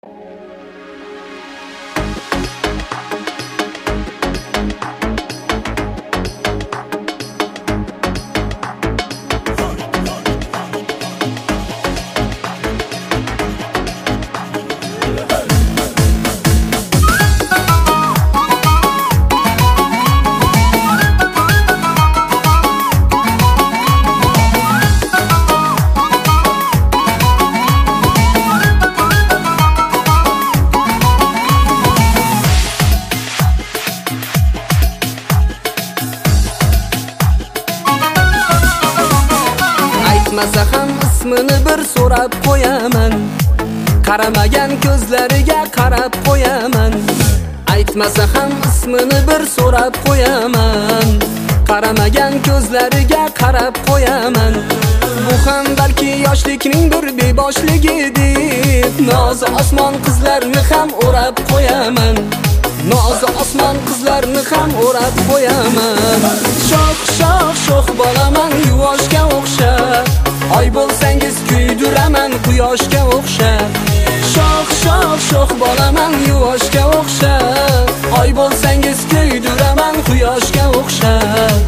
Aytmasa ham ismini bir so'rab qo'yaman, qaramagan ko'zlariga qarab qo'yaman. Aytmasa ham ismini bir so'rab qo'yaman, qaramagan ko'zlariga qarab qo'yaman. Bu ham balki yoshlikning bir beboshligi deb nozi osmon qizlarni ham o'rab qo'yaman. Nozi osmon qizlarni ham o'rab qo'yaman. Shoh shoh shoh bolaman yuvoshga o'xshab, oy bo'lsangiz kuydiraman quyoshga o'xshab. Shoh shoh shoh bolaman yuvoshga o'xshab, oy bo'lsangiz kuydiraman quyoshga o'xshab.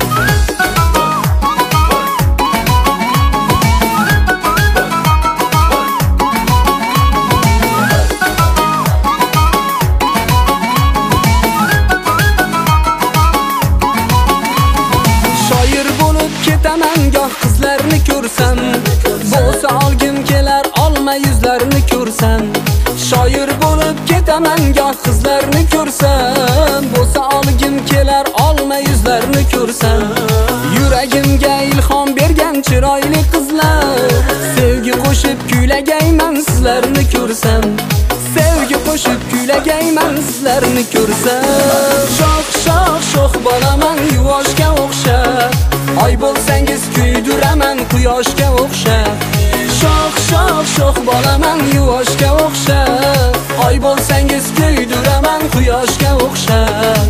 Goh qizlarni ko'rsam, bo'lsa olgim kelar olma yuzlarini ko'rsam. Shoir bo'lib ketaman, goh qizlarni ko'rsam, bo'lsa olgim kelar olma yuzlarini ko'rsam. Yuragimga ilhom bergan chiroyli qizlar, sevgi qo'shib kuylagayman sizlarni ko'rsam. Sevgi qo'shib kuylagayman sizlarni ko'rsam. Shoh shoh shoh bolaman yuvoshga o'xshab, oy bo'lsangiz kuydiraman quyoshga o'xshab. Shoh shoh shoh bolaman yuvoshga o'xshab, oy bo'lsangiz kuydiraman quyoshga o'xshab.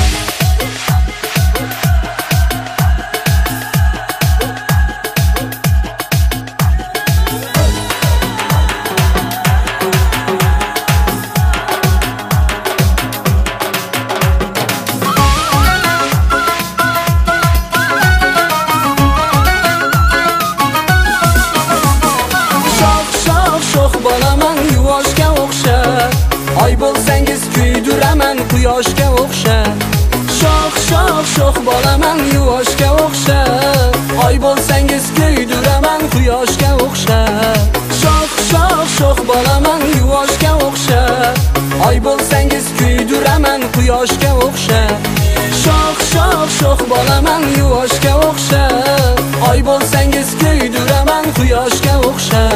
Oy bo'lsangiz kuydiraman quyoshga o'xshab. Shoh shoh shoh bolaman yuvoshga o'xshab, oy bo'lsangiz kuydiraman quyoshga o'xshab. Shoh shoh shoh bolaman yuvoshga o'xshab, oy bo'lsangiz kuydiraman quyoshga o'xshab. Shoh shoh shoh bolaman yuvoshga o'xshab, oy bo'lsangiz kuydiraman quyoshga o'xshab.